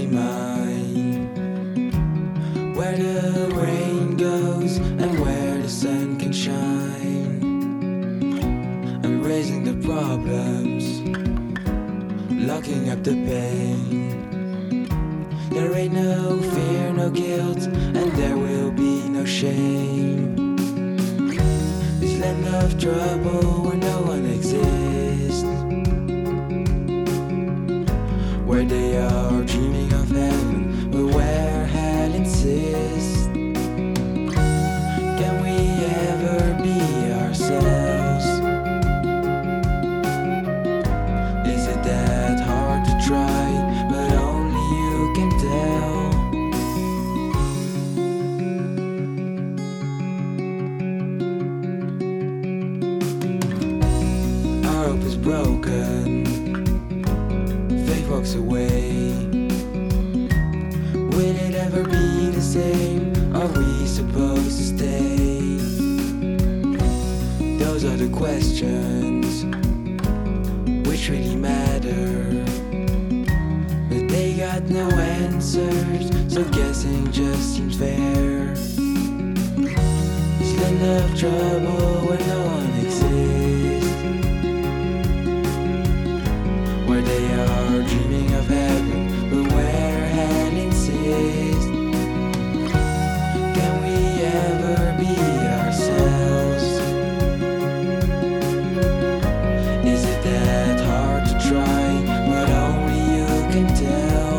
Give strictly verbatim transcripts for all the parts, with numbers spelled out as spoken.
mine, where the rain goes and where the sun can shine. I'm raising the problems, locking up the pain. There ain't no fear, no guilt, and there will be no shame. This land of trouble where no one exists, where they are dreaming of heaven, but where hell insists. Can we ever be ourselves? Is it that hard to try, but only you can tell? Our hope is broken, faith walks away. Will it ever be the same? Are we supposed to stay? Those are the questions which really matter, but they got no answers, so guessing just seems fair. This land of trouble where no one exists, where they are dreaming of heaven, but where hell insists. Can we ever be ourselves? Is it that hard to try, but only you can tell?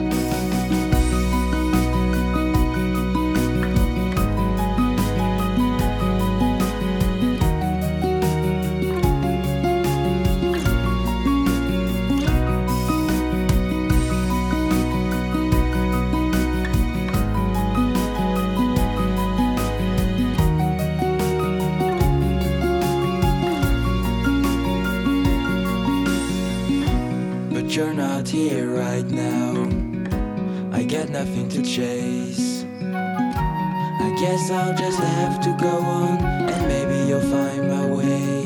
But you're not here right now, I got nothing to chase. I guess I'll just have to go on, and maybe you'll find my way.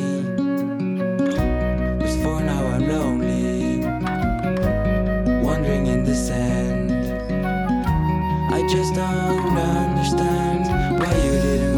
But for now I'm lonely, wandering in the sand. I just don't understand why you didn't